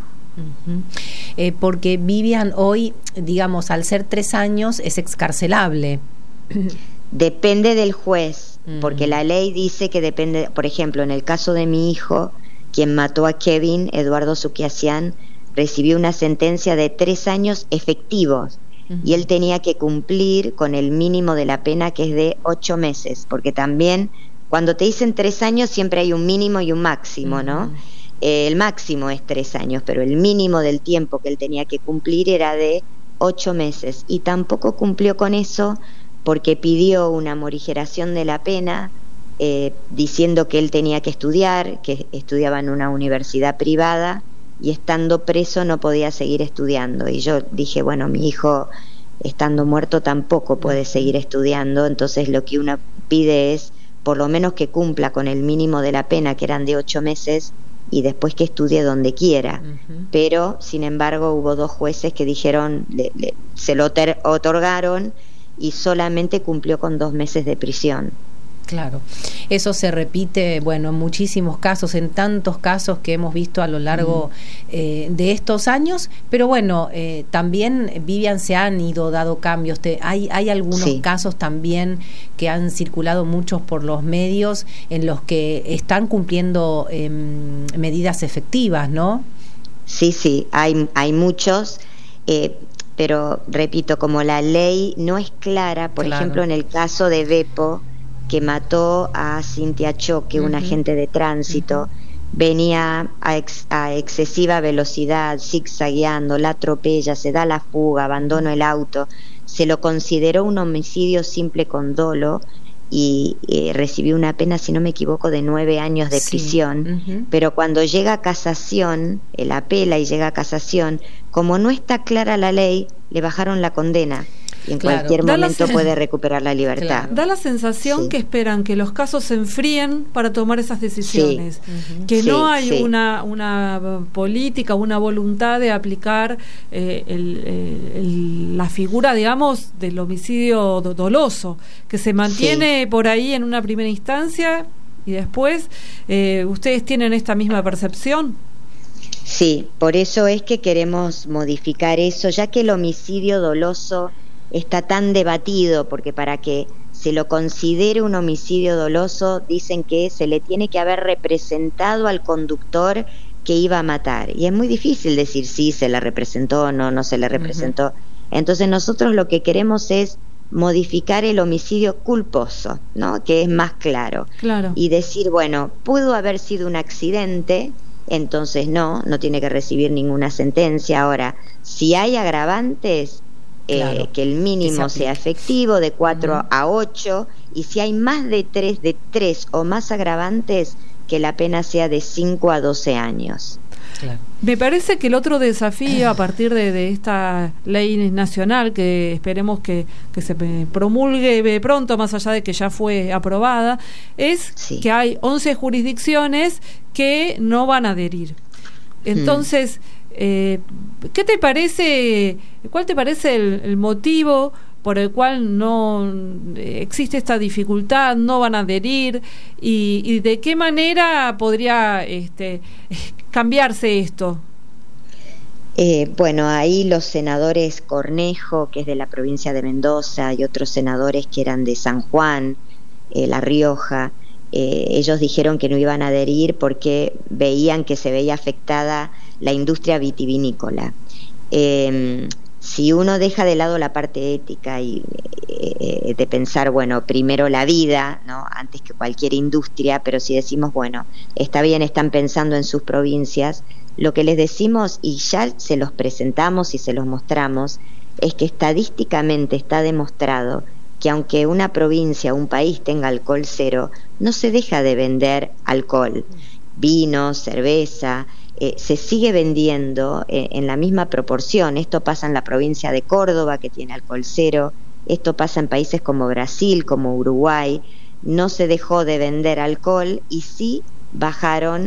Porque Vivian, hoy, digamos, al ser 3 años es excarcelable. Depende del juez, porque la ley dice que depende. Por ejemplo, en el caso de mi hijo, quien mató a Kevin, Eduardo Suquiasian, recibió una sentencia de 3 años efectivos, y él tenía que cumplir con el mínimo de la pena, que es de 8 meses, porque también cuando te dicen 3 años siempre hay un mínimo y un máximo, ¿no? El máximo es 3 años, pero el mínimo del tiempo que él tenía que cumplir era de 8 meses, y tampoco cumplió con eso porque pidió una morigeración de la pena, diciendo que él tenía que estudiar, que estudiaba en una universidad privada, y estando preso no podía seguir estudiando. Y yo dije, bueno, mi hijo estando muerto tampoco puede seguir estudiando, entonces lo que uno pide es por lo menos que cumpla con el mínimo de la pena, que eran de 8 meses, y después que estudie donde quiera. Pero, sin embargo, hubo 2 jueces que dijeron, se lo otorgaron, y solamente cumplió con 2 meses de prisión. Claro, eso se repite, bueno, en muchísimos casos, en tantos casos que hemos visto a lo largo de estos años, pero bueno, también, Vivian, se han dado cambios. Hay algunos casos también que han circulado muchos por los medios en los que están cumpliendo medidas efectivas, ¿no? Sí, hay muchos, pero repito, como la ley no es clara, por ejemplo, en el caso de Beppo, que mató a Cintia Choque, un agente de tránsito, venía a excesiva velocidad, zigzagueando, la atropella, se da la fuga, abandona el auto. se lo consideró un homicidio simple con dolo y recibió una pena, si no me equivoco, de 9 años de prisión. Pero cuando llega a casación, él apela y llega a casación, como no está clara la ley, le bajaron la condena. Y en cualquier momento puede recuperar la libertad. Da la sensación que esperan que los casos se enfríen para tomar esas decisiones, que no hay una política, una voluntad de aplicar la figura, digamos, del homicidio doloso, que se mantiene por ahí en una primera instancia y después, ¿ustedes tienen esta misma percepción? Sí, por eso es que queremos modificar eso, ya que el homicidio doloso está tan debatido, porque para que se lo considere un homicidio doloso dicen que se le tiene que haber representado al conductor que iba a matar, y es muy difícil decir si se le representó o no se le representó. Entonces nosotros lo que queremos es modificar el homicidio culposo, ¿no? Que es más claro. Y decir, bueno, pudo haber sido un accidente, entonces no tiene que recibir ninguna sentencia. Ahora, si hay agravantes, que el mínimo sea efectivo, de 4 a 8, y si hay más de 3 o más agravantes, que la pena sea de 5 a 12 años. Me parece que el otro desafío a partir de esta ley nacional, que esperemos que se promulgue pronto, más allá de que ya fue aprobada, es que hay 11 jurisdicciones que no van a adherir. Entonces, ¿qué te parece? ¿Cuál te parece el motivo por el cual no existe esta dificultad, no van a adherir, y de qué manera podría cambiarse esto? Bueno, ahí los senadores Cornejo, que es de la provincia de Mendoza, y otros senadores que eran de San Juan, La Rioja, ellos dijeron que no iban a adherir porque veían que se veía afectada la industria vitivinícola. Si uno deja de lado la parte ética y de pensar, bueno, primero la vida, ¿no?, antes que cualquier industria, pero si decimos, bueno, está bien, están pensando en sus provincias, lo que les decimos, y ya se los presentamos y se los mostramos, es que estadísticamente está demostrado que aunque una provincia o un país tenga alcohol cero, no se deja de vender alcohol, vino, cerveza, se sigue vendiendo en la misma proporción. Esto pasa en la provincia de Córdoba, que tiene alcohol cero, esto pasa en países como Brasil, como Uruguay. No se dejó de vender alcohol y sí bajaron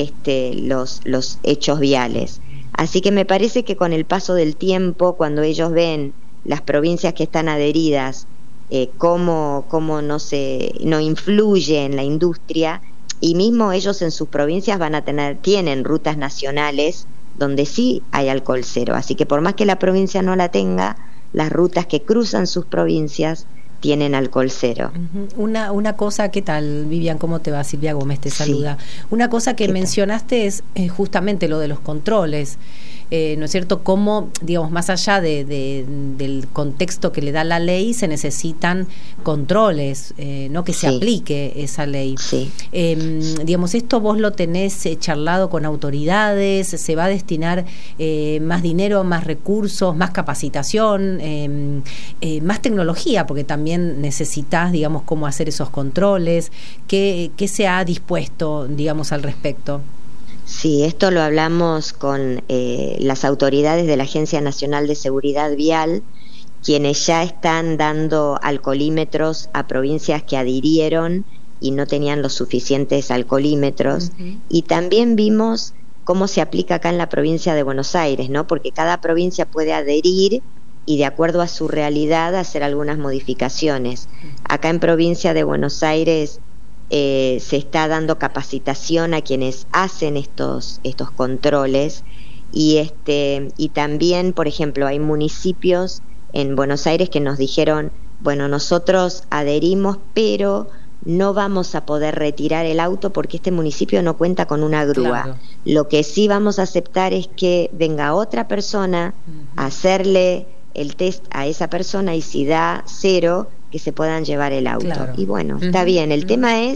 los hechos viales. Así que me parece que con el paso del tiempo, cuando ellos ven las provincias que están adheridas, cómo no influye en la industria, y mismo ellos en sus provincias tienen rutas nacionales donde sí hay alcohol cero, así que por más que la provincia no la tenga, las rutas que cruzan sus provincias tienen alcohol cero. Una cosa, ¿qué tal, Vivian? ¿Cómo te va? Silvia Gómez te saluda. Una cosa que mencionaste es justamente lo de los controles, ¿no es cierto? Cómo, digamos, más allá del contexto que le da la ley, se necesitan controles, ¿no? Que se aplique esa ley. Digamos, esto vos lo tenés charlado con autoridades, se va a destinar más dinero, más recursos, más capacitación, más tecnología, porque también necesitas, digamos, cómo hacer esos controles. ¿Qué se ha dispuesto, digamos, al respecto? Sí, esto lo hablamos con las autoridades de la Agencia Nacional de Seguridad Vial, quienes ya están dando alcoholímetros a provincias que adhirieron y no tenían los suficientes alcoholímetros. Y también vimos cómo se aplica acá en la provincia de Buenos Aires, ¿no? Porque cada provincia puede adherir y de acuerdo a su realidad hacer algunas modificaciones. Acá en provincia de Buenos Aires se está dando capacitación a quienes hacen estos controles y también, por ejemplo, hay municipios en Buenos Aires que nos dijeron, bueno, nosotros adherimos, pero no vamos a poder retirar el auto porque este municipio no cuenta con una grúa. Lo que sí vamos a aceptar es que venga otra persona a hacerle el test a esa persona y si da cero, que se puedan llevar el auto. Y bueno, está bien. El tema es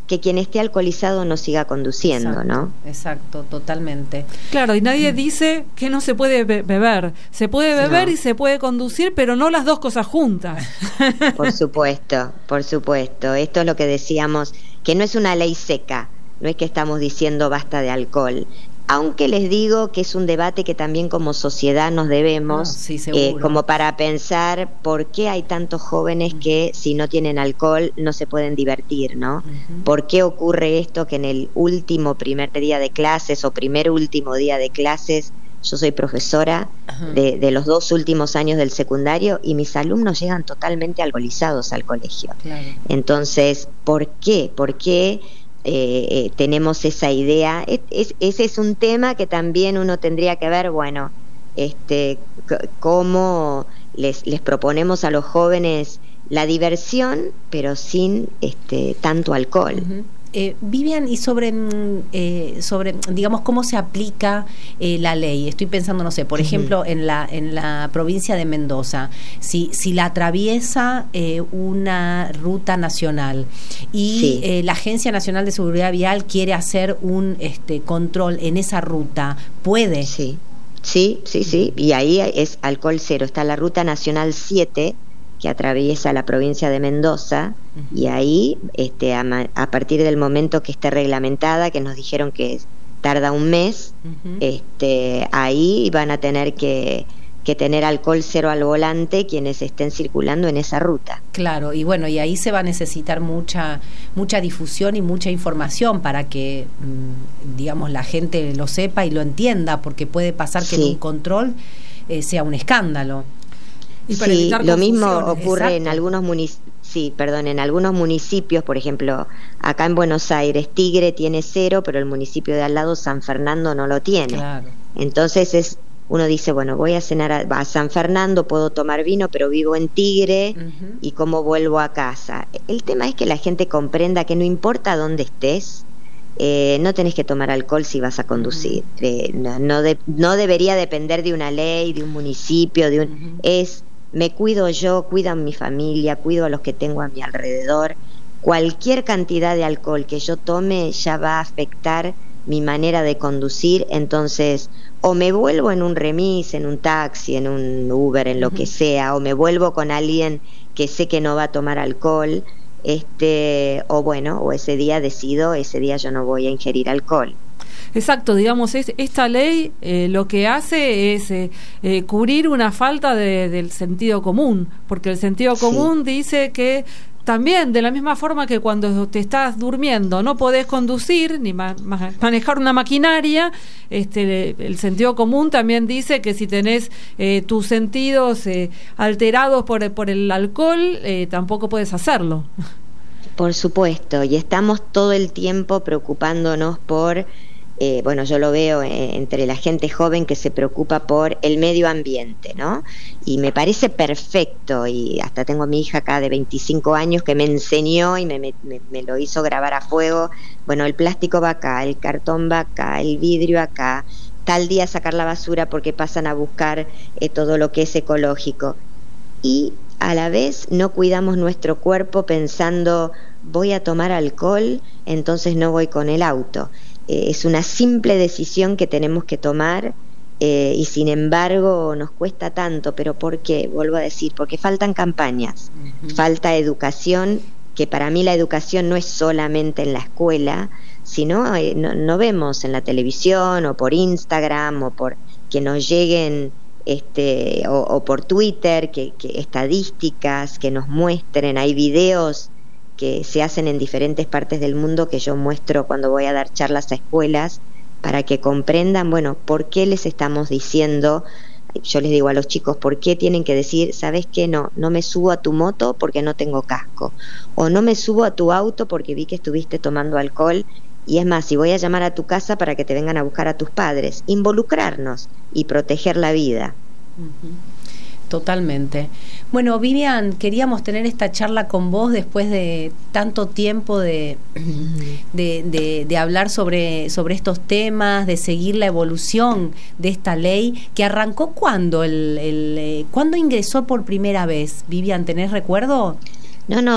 que quien esté alcoholizado no siga conduciendo, exacto, ¿no? Exacto, totalmente. Claro, y nadie dice que no se puede beber. Se puede beber y se puede conducir, pero no las dos cosas juntas. Por supuesto. Esto es lo que decíamos, que no es una ley seca, no es que estamos diciendo basta de alcohol. Aunque les digo que es un debate que también como sociedad nos debemos, como para pensar por qué hay tantos jóvenes que si no tienen alcohol no se pueden divertir, ¿no? ¿Por qué ocurre esto que en el primer día de clases o último día de clases, yo soy profesora de los 2 últimos años del secundario y mis alumnos llegan totalmente alcoholizados al colegio? Claro. Entonces, ¿por qué? Tenemos esa idea. Ese es un tema que también uno tendría que ver, bueno, cómo les proponemos a los jóvenes la diversión, pero sin tanto alcohol. Vivian, y sobre digamos cómo se aplica la ley. Estoy pensando, no sé, por ejemplo, en la provincia de Mendoza, si la atraviesa una ruta nacional y la Agencia Nacional de Seguridad Vial quiere hacer un control en esa ruta, ¿puede? Sí, y ahí es alcohol cero. Está la Ruta Nacional 7 que atraviesa la provincia de Mendoza, y ahí a partir del momento que esté reglamentada, que nos dijeron que tarda un mes, ahí van a tener que tener alcohol cero al volante quienes estén circulando en esa ruta. Claro, y bueno, y ahí se va a necesitar mucha difusión y mucha información para que digamos la gente lo sepa y lo entienda, porque puede pasar que en un control sea un escándalo. Y para lo mismo ocurre en algunos municipios, por ejemplo, acá en Buenos Aires, Tigre tiene 0, pero el municipio de al lado, San Fernando, no lo tiene. Claro. Entonces uno dice, bueno, voy a cenar a San Fernando, puedo tomar vino, pero vivo en Tigre, ¿y cómo vuelvo a casa? El tema es que la gente comprenda que no importa dónde estés, no tenés que tomar alcohol si vas a conducir. No debería depender de una ley, de un municipio, me cuido yo, cuido a mi familia, cuido a los que tengo a mi alrededor. Cualquier cantidad de alcohol que yo tome ya va a afectar mi manera de conducir. Entonces, o me vuelvo en un remis, en un taxi, en un Uber, en lo que sea, o me vuelvo con alguien que sé que no va a tomar alcohol, o ese día decido, ese día yo no voy a ingerir alcohol. Exacto, digamos, esta ley lo que hace es cubrir una falta del sentido común, porque el sentido común dice que también, de la misma forma que cuando te estás durmiendo no podés conducir ni manejar una maquinaria, el sentido común también dice que si tenés tus sentidos alterados por el alcohol, tampoco puedes hacerlo. Por supuesto, y estamos todo el tiempo preocupándonos por... yo lo veo entre la gente joven que se preocupa por el medio ambiente, ¿no? Y me parece perfecto, y hasta tengo a mi hija acá de 25 años que me enseñó y me lo hizo grabar a fuego. Bueno, el plástico va acá, el cartón va acá, el vidrio acá, tal día sacar la basura porque pasan a buscar todo lo que es ecológico. Y a la vez no cuidamos nuestro cuerpo pensando, voy a tomar alcohol, entonces no voy con el auto. Es una simple decisión que tenemos que tomar, y sin embargo nos cuesta tanto. ¿Pero por qué? Vuelvo a decir, porque faltan campañas, falta educación, que para mí la educación no es solamente en la escuela, sino no vemos en la televisión o por Instagram o por que nos lleguen o por Twitter que estadísticas que nos muestren. Hay videos que se hacen en diferentes partes del mundo que yo muestro cuando voy a dar charlas a escuelas para que comprendan, por qué les estamos diciendo. Yo les digo a los chicos, ¿por qué tienen que decir, sabes qué? No me subo a tu moto porque no tengo casco, o no me subo a tu auto porque vi que estuviste tomando alcohol, y es más, si voy a llamar a tu casa para que te vengan a buscar a tus padres. Involucrarnos y proteger la vida. Totalmente. Bueno, Vivian, queríamos tener esta charla con vos después de tanto tiempo de hablar sobre estos temas, de seguir la evolución de esta ley, que arrancó ¿cuándo? ¿Cuándo ingresó por primera vez? Vivian, ¿tenés recuerdo? No,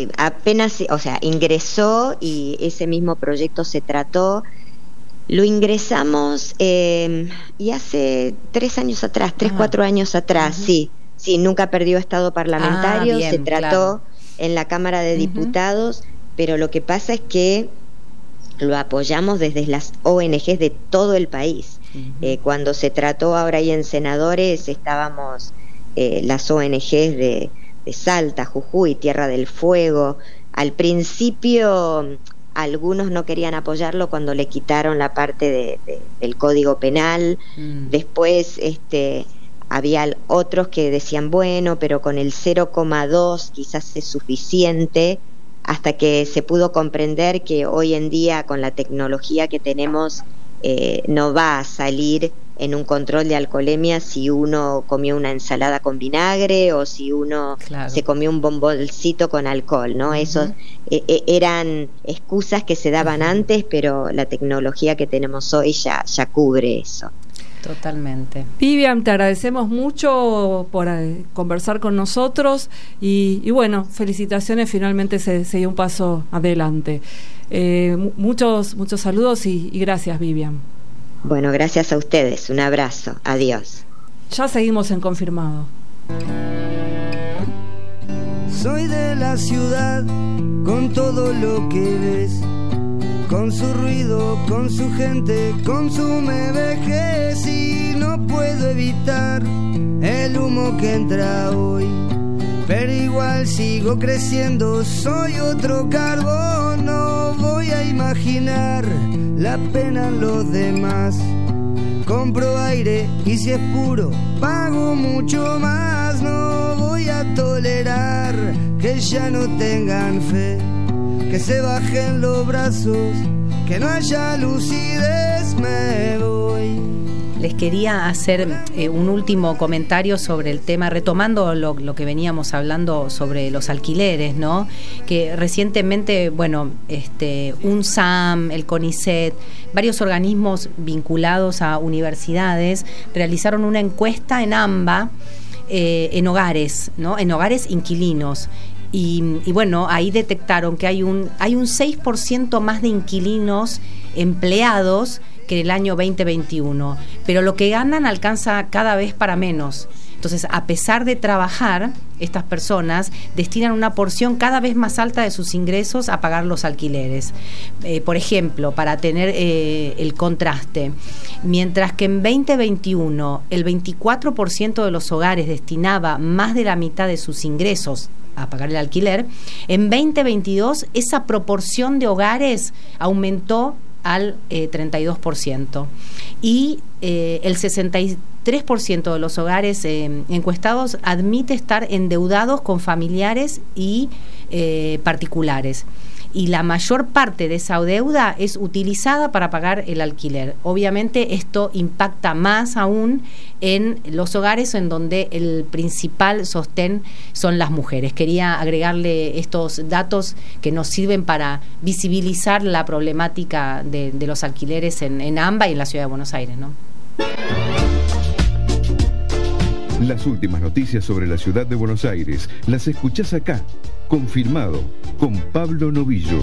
ingresó y ese mismo proyecto se trató. Lo ingresamos y hace 3 años atrás, 4 años atrás, sí, nunca perdió estado parlamentario, se trató en la Cámara de Diputados, pero lo que pasa es que lo apoyamos desde las ONGs de todo el país. Cuando se trató ahora ahí en Senadores, estábamos las ONGs de Salta, Jujuy, Tierra del Fuego. Al principio algunos no querían apoyarlo cuando le quitaron la parte del Código Penal. Después había otros que decían, bueno, pero con el 0,2 quizás es suficiente, hasta que se pudo comprender que hoy en día con la tecnología que tenemos no va a salir en un control de alcoholemia si uno comió una ensalada con vinagre o si uno se comió un bomboncito con alcohol, ¿no? Esos eran excusas que se daban antes, pero la tecnología que tenemos hoy ya cubre eso. Totalmente. Vivian, te agradecemos mucho por conversar con nosotros y bueno, felicitaciones, finalmente se dio un paso adelante. Muchos saludos y gracias, Vivian. Bueno, gracias a ustedes, un abrazo, adiós. Ya seguimos en Confirmado. Soy de la ciudad, con todo lo que ves, con su ruido, con su gente, con su vejez, y no puedo evitar el humo que entra hoy, pero igual sigo creciendo, soy otro carbón, no voy a imaginar la pena en los demás. Compro aire y si es puro pago mucho más. No voy a tolerar que ya no tengan fe, que se bajen los brazos, que no haya lucidez, me voy. Les quería hacer un último comentario sobre el tema, retomando lo que veníamos hablando sobre los alquileres, ¿no? Que recientemente, bueno, UNSAM, el CONICET, varios organismos vinculados a universidades realizaron una encuesta en AMBA en hogares, ¿no? En hogares inquilinos. Y bueno, ahí detectaron que hay un 6% más de inquilinos empleados que el año 2021, pero lo que ganan alcanza cada vez para menos. Entonces, a pesar de trabajar, estas personas destinan una porción cada vez más alta de sus ingresos a pagar los alquileres. Por ejemplo, para tener el contraste, mientras que en 2021 el 24% de los hogares destinaba más de la mitad de sus ingresos a pagar el alquiler, en 2022 esa proporción de hogares aumentó al 32%, y el 63% de los hogares encuestados admite estar endeudados con familiares y particulares, y la mayor parte de esa deuda es utilizada para pagar el alquiler. Obviamente esto impacta más aún en los hogares en donde el principal sostén son las mujeres. Quería agregarle estos datos que nos sirven para visibilizar la problemática de los alquileres en AMBA y en la ciudad de Buenos Aires, ¿no? Las últimas noticias sobre la ciudad de Buenos Aires las escuchás acá. Confirmado, con Pablo Novillo.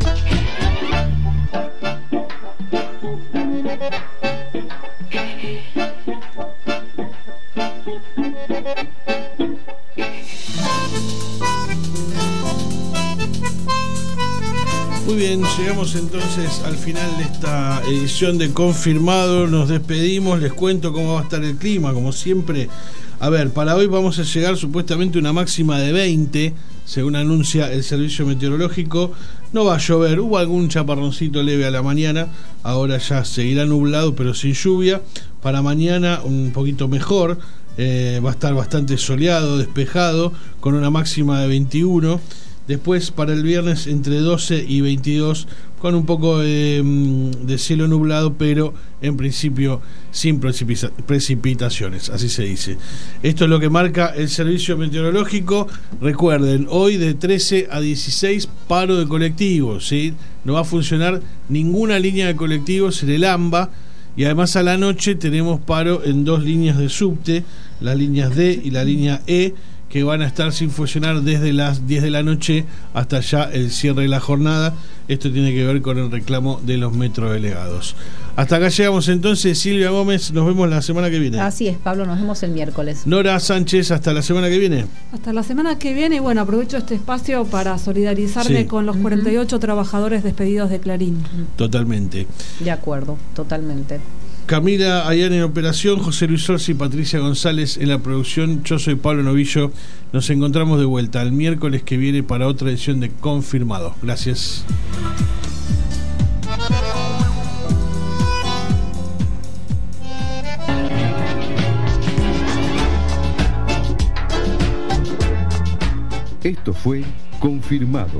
Muy bien, llegamos entonces al final de esta edición de Confirmado. Nos despedimos, les cuento cómo va a estar el clima, como siempre. A ver, para hoy vamos a llegar supuestamente a una máxima de 20, según anuncia el servicio meteorológico. No va a llover, hubo algún chaparroncito leve a la mañana, ahora ya seguirá nublado pero sin lluvia. Para mañana un poquito mejor, va a estar bastante soleado, despejado, con una máxima de 21. Después para el viernes entre 12 y 22, con un poco de cielo nublado, pero en principio sin precipitaciones, así se dice. Esto es lo que marca el servicio meteorológico. Recuerden, hoy de 13 a 16 paro de colectivos, ¿sí? No va a funcionar ninguna línea de colectivos en el AMBA, y además a la noche tenemos paro en 2 líneas de subte, las líneas D y la línea E, que van a estar sin funcionar desde las 10 de la noche hasta ya el cierre de la jornada. Esto tiene que ver con el reclamo de los metrodelegados. Hasta acá llegamos entonces. Silvia Gómez, nos vemos la semana que viene. Así es, Pablo, nos vemos el miércoles. Nora Sánchez, hasta la semana que viene. Hasta la semana que viene, y bueno, aprovecho este espacio para solidarizarme con los 48 trabajadores despedidos de Clarín. Totalmente. De acuerdo, totalmente. Camila Ayán en operación, José Luis Orsi y Patricia González en la producción. Yo soy Pablo Novillo. Nos encontramos de vuelta el miércoles que viene para otra edición de Confirmado. Gracias. Esto fue Confirmado.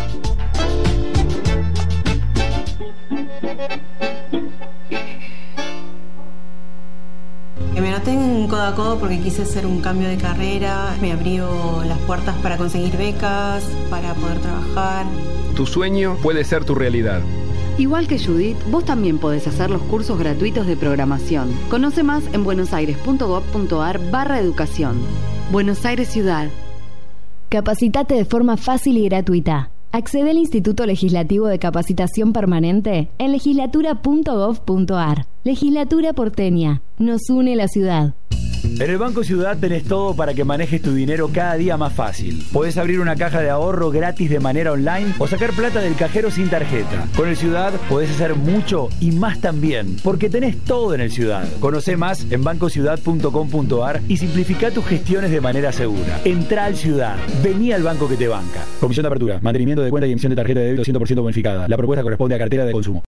Me anoté en codo a codo porque quise hacer un cambio de carrera, me abrió las puertas para conseguir becas, para poder trabajar. Tu sueño puede ser tu realidad. Igual que Judith, vos también podés hacer los cursos gratuitos de programación. Conoce más en buenosaires.gov.ar/educación. Buenos Aires Ciudad. Capacitate de forma fácil y gratuita. Accede al Instituto Legislativo de Capacitación Permanente en legislatura.gov.ar. Legislatura porteña. Nos une la ciudad. En el Banco Ciudad tenés todo para que manejes tu dinero cada día más fácil. Podés abrir una caja de ahorro gratis de manera online o sacar plata del cajero sin tarjeta. Con el Ciudad podés hacer mucho y más también, porque tenés todo en el Ciudad. Conocé más en bancociudad.com.ar y simplifica tus gestiones de manera segura. Entrá al Ciudad. Vení al banco que te banca. Comisión de apertura, mantenimiento de cuenta y emisión de tarjeta de débito 100% bonificada. La propuesta corresponde a cartera de consumo.